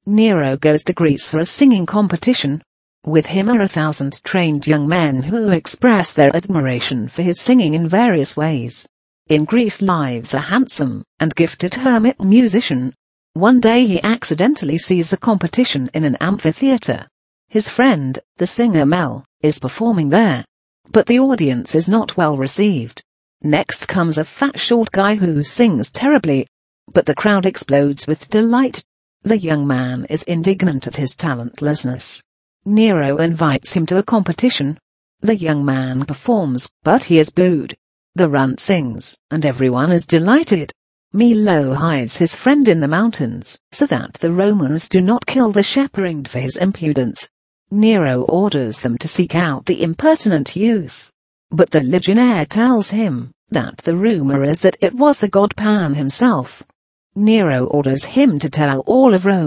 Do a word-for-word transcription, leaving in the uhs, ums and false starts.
Nero goes to Greece for a singing competition. With him are a thousand trained young men who express their admiration for his singing in various ways. In Greece lives a handsome and gifted hermit musician. One day he accidentally sees a competition in an amphitheater. His friend, the singer Mel, is performing there. But the audience is not well received. Next comes a fat short guy who sings terribly. But the crowd explodes with delight. The young man is indignant at his talentlessness. Nero invites him to a competition. The young man performs, but he is booed. The runt sings, and everyone is delighted. Milo hides his friend in the mountains, so that the Romans do not kill the shepherd for his impudence. Nero orders them to seek out the impertinent youth. But the legionnaire tells him that the rumor is that it was the god Pan himself. Nero orders him to tell all of Rome.